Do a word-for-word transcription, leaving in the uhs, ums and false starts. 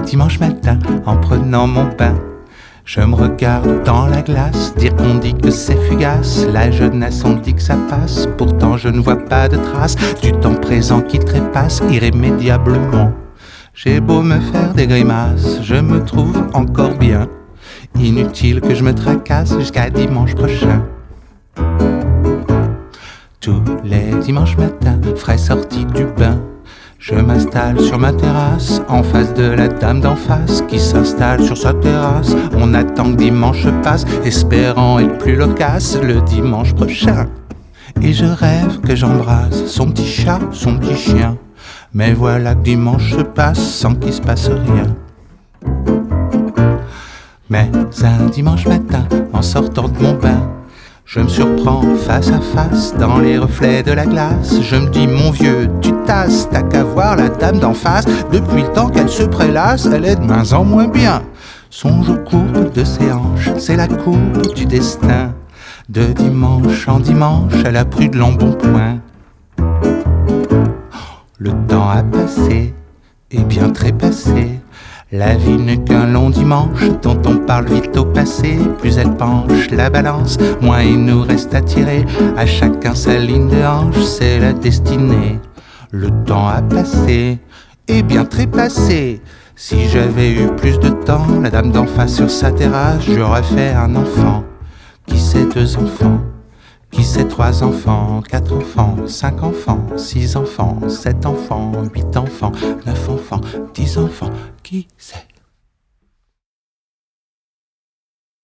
dimanche matin, en prenant mon bain, je me regarde dans la glace, dire qu'on dit que c'est fugace. La jeunesse, on dit que ça passe, pourtant je ne vois pas de traces du temps présent qui trépasse irrémédiablement. J'ai beau me faire des grimaces, je me trouve encore bien. Inutile que je me tracasse jusqu'à dimanche prochain. Tous les dimanches matins, frais sorti du bain, je m'installe sur ma terrasse, en face de la dame d'en face qui s'installe sur sa terrasse. On attend que dimanche passe, espérant être plus loquace le dimanche prochain. Et je rêve que j'embrasse son petit chat, son petit chien. Mais voilà que dimanche se passe sans qu'il se passe rien. Mais un dimanche matin, en sortant de mon bain, je me surprends face à face dans les reflets de la glace. Je me dis, mon vieux, tu tasses, t'as qu'à voir la dame d'en face. Depuis le temps qu'elle se prélasse, elle est de moins en moins bien. Songe aux courbes de ses hanches, c'est la courbe du destin. De dimanche en dimanche, elle a pris de l'embonpoint. Le temps a passé, et bien trépassé. La vie n'est qu'un long dimanche dont on parle vite au passé. Plus elle penche la balance, moins il nous reste à tirer. À chacun sa ligne de hanche, c'est la destinée. Le temps a passé, et bien trépassé. Si j'avais eu plus de temps, la dame d'en face sur sa terrasse, j'aurais fait un enfant. Qui sait deux enfants? Qui sait trois enfants, quatre enfants, cinq enfants, six enfants, sept enfants, huit enfants, neuf enfants, dix enfants, qui sait?